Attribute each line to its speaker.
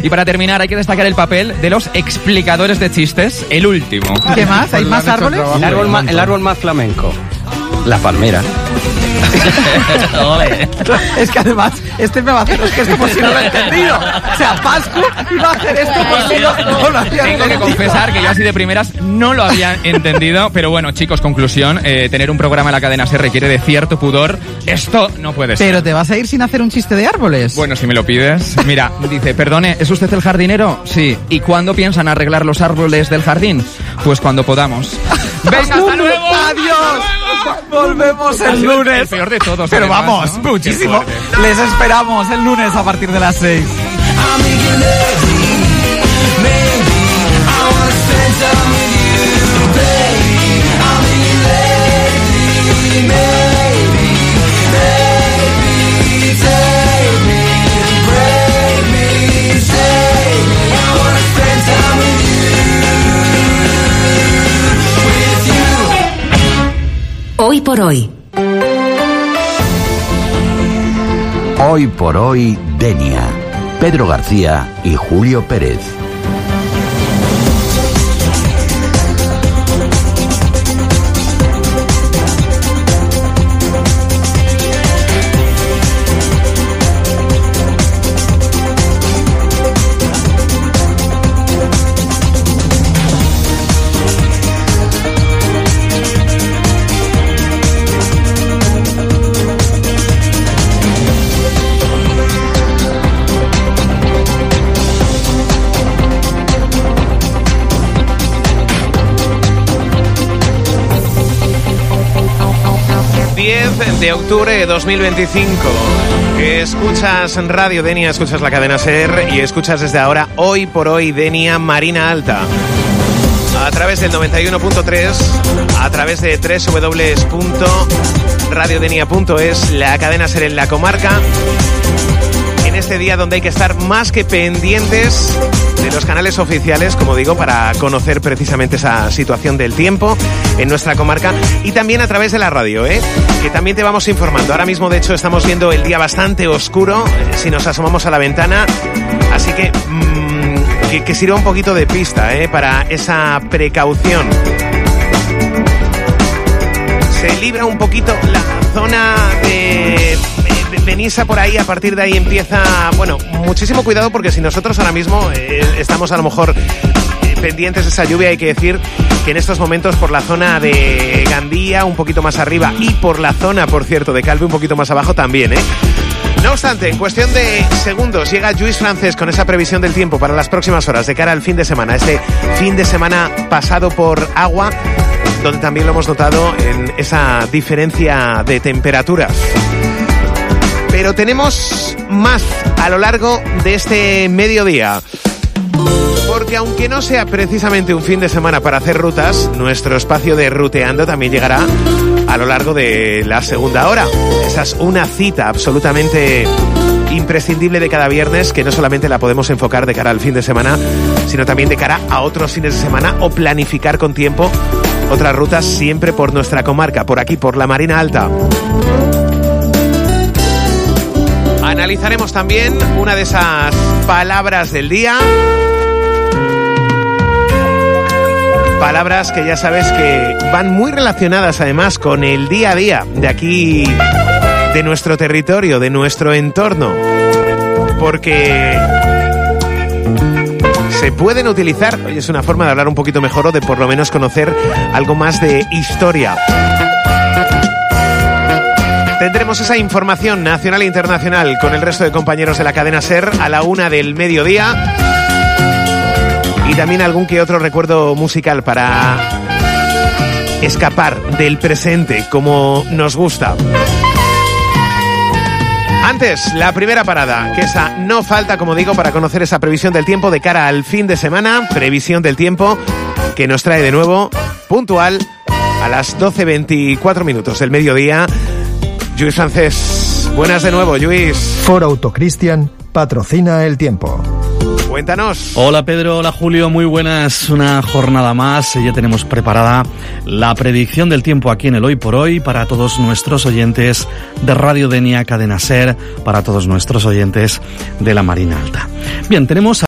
Speaker 1: Y para terminar, hay que destacar el papel de los explicadores de chistes, el último.
Speaker 2: ¿Qué más? ¿Hay más árboles?
Speaker 3: El árbol más flamenco. La palmera.
Speaker 2: Es que además, me va a hacer esto por si no lo he entendido. O sea, Pascu iba a hacer esto por si no lo había entendido.
Speaker 1: Tengo que confesar que yo así de primeras no lo había entendido, pero bueno, chicos, conclusión, tener un programa en la cadena SER requiere de cierto pudor. Esto no puede ser.
Speaker 2: Pero te vas a ir sin hacer un chiste de árboles.
Speaker 1: Bueno, si me lo pides. Mira, dice, perdone, ¿es usted el jardinero? Sí. ¿Y cuándo piensan arreglar los árboles del jardín? Pues cuando podamos. ¡Venga, hasta luego!
Speaker 2: ¡Adiós! Volvemos el lunes.
Speaker 1: El peor de todos.
Speaker 2: Pero
Speaker 1: además,
Speaker 2: vamos,
Speaker 1: ¿no?
Speaker 2: muchísimo. Les esperamos el lunes a partir de las 6.
Speaker 4: Hoy por hoy.
Speaker 5: Hoy por hoy, Denia. Pedro García y Julio Pérez.
Speaker 6: De octubre de 2025. Escuchas Radio Denia, escuchas la cadena SER y escuchas desde ahora Hoy por Hoy Denia Marina Alta. A través del 91.3, a través de www.radiodenia.es, la cadena SER en la comarca. En este día donde hay que estar más que pendientes de los canales oficiales, como digo, para conocer precisamente esa situación del tiempo en nuestra comarca y también a través de la radio, que también te vamos informando. Ahora mismo, de hecho, estamos viendo el día bastante oscuro si nos asomamos a la ventana, así que sirva un poquito de pista para esa precaución. Se libra un poquito la zona de Benissa por ahí, a partir de ahí empieza, bueno, muchísimo cuidado porque si nosotros ahora mismo estamos a lo mejor pendientes de esa lluvia, hay que decir que en estos momentos por la zona de Gandía, un poquito más arriba, y por la zona, por cierto, de Calvi, un poquito más abajo también, No obstante, en cuestión de segundos llega Lluís Francés con esa previsión del tiempo para las próximas horas de cara al fin de semana, este fin de semana pasado por agua, donde también lo hemos notado en esa diferencia de temperaturas. Pero tenemos más a lo largo de este mediodía. Porque aunque no sea precisamente un fin de semana para hacer rutas, nuestro espacio de ruteando también llegará a lo largo de la segunda hora. Esa es una cita absolutamente imprescindible de cada viernes, que no solamente la podemos enfocar de cara al fin de semana, sino también de cara a otros fines de semana o planificar con tiempo otras rutas siempre por nuestra comarca, por aquí, por la Marina Alta. Analizaremos también una de esas palabras del día. Palabras que ya sabes que van muy relacionadas además con el día a día de aquí, de nuestro territorio, de nuestro entorno. Porque se pueden utilizar, oye, es una forma de hablar un poquito mejor o de por lo menos conocer algo más de historia. Tendremos esa información nacional e internacional con el resto de compañeros de la cadena SER a la 1 del mediodía. Y también algún que otro recuerdo musical para escapar del presente como nos gusta. Antes, la primera parada, que esa no falta, como digo, para conocer esa previsión del tiempo de cara al fin de semana. Previsión del tiempo que nos trae de nuevo, puntual, a las 12:24 del mediodía. Lluís Francés, buenas de nuevo, Lluís.
Speaker 7: Ford Auto Cristian patrocina el tiempo.
Speaker 6: Cuéntanos.
Speaker 8: Hola Pedro, hola Julio, muy buenas, una jornada más. Ya tenemos preparada la predicción del tiempo aquí en el Hoy por Hoy para todos nuestros oyentes de Radio Denia, Cadena SER, para todos nuestros oyentes de la Marina Alta. Bien, tenemos